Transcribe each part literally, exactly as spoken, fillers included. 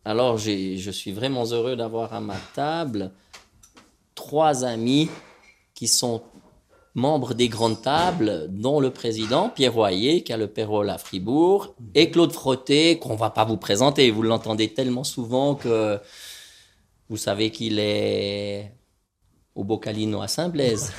Alors, j'ai, je suis vraiment heureux d'avoir à ma table trois amis qui sont membres des grandes tables, dont le président Pierre Royer, qui a le Pérol à Fribourg, et Claude Frotté, qu'on ne va pas vous présenter. Vous l'entendez tellement souvent que vous savez qu'il est au Bocalino à Saint-Blaise.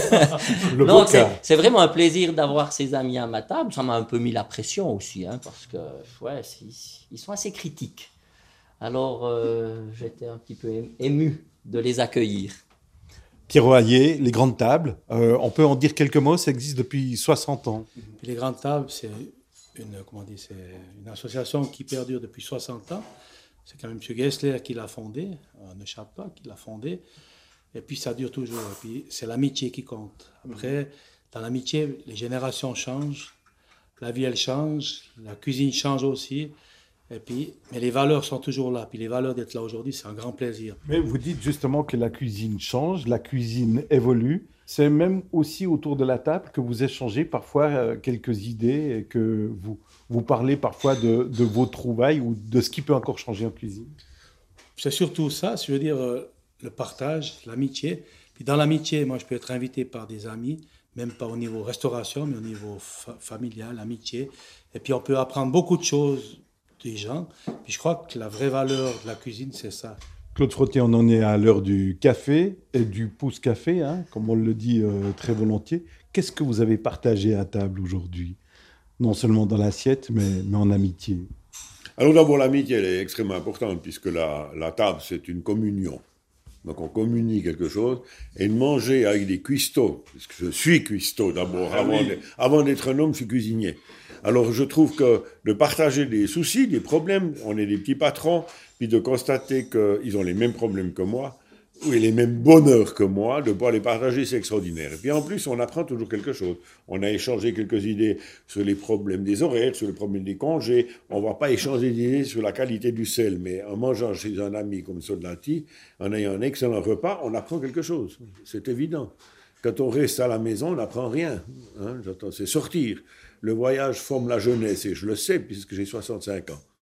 Le Non, c'est, Boca. c'est vraiment un plaisir d'avoir ces amis à ma table. Ça m'a un peu mis la pression aussi, hein, parce que ouais, ils sont assez critiques. Alors, euh, j'étais un petit peu ému de les accueillir. Pierre Royer, les grandes tables. Euh, on peut en dire quelques mots, ça existe depuis soixante ans. Puis les Grandes Tables, c'est une, comment dire, c'est une association qui perdure depuis soixante ans. C'est quand même M. Gessler qui l'a fondée, à Neuchâtel qui l'a fondée. Et puis ça dure toujours. Et puis c'est l'amitié qui compte. Après, dans l'amitié, les générations changent, la vie elle change, la cuisine change aussi. Et puis, mais les valeurs sont toujours là. Puis les valeurs d'être là aujourd'hui, c'est un grand plaisir. Mais vous dites justement que la cuisine change, la cuisine évolue. C'est même aussi autour de la table que vous échangez parfois euh, quelques idées et que vous, vous parlez parfois de, de vos trouvailles ou de ce qui peut encore changer en cuisine. C'est surtout ça, je veux dire, euh, le partage, l'amitié. Puis dans l'amitié, moi, je peux être invité par des amis, même pas au niveau restauration, mais au niveau fa- familial, amitié. Et puis on peut apprendre beaucoup de choses des gens. Puis je crois que la vraie valeur de la cuisine, c'est ça. Claude Frotté, on en est à l'heure du café et du pouce-café, hein, comme on le dit euh, très volontiers. Qu'est-ce que vous avez partagé à table aujourd'hui? Non seulement dans l'assiette, mais, mais en amitié. Alors d'abord, l'amitié, elle est extrêmement importante, puisque la, la table, c'est une communion. Donc on communie quelque chose, et de manger avec des cuistots, parce que je suis cuistot d'abord, Ah avant, oui. de- avant d'être un homme, je suis cuisinier. Alors je trouve que de partager des soucis, des problèmes, on est des petits patrons, puis de constater qu'ils ont les mêmes problèmes que moi, ou les mêmes bonheurs que moi, de pouvoir les partager, c'est extraordinaire. Et puis en plus, on apprend toujours quelque chose. On a échangé quelques idées sur les problèmes des horaires, sur les problèmes des congés. On ne va pas échanger d'idées sur la qualité du sel, mais en mangeant chez un ami comme Soldati, en ayant un excellent repas, on apprend quelque chose. C'est évident. Quand on reste à la maison, on n'apprend rien. Hein, j'entends, c'est sortir. Le voyage forme la jeunesse, et je le sais puisque j'ai soixante-cinq ans.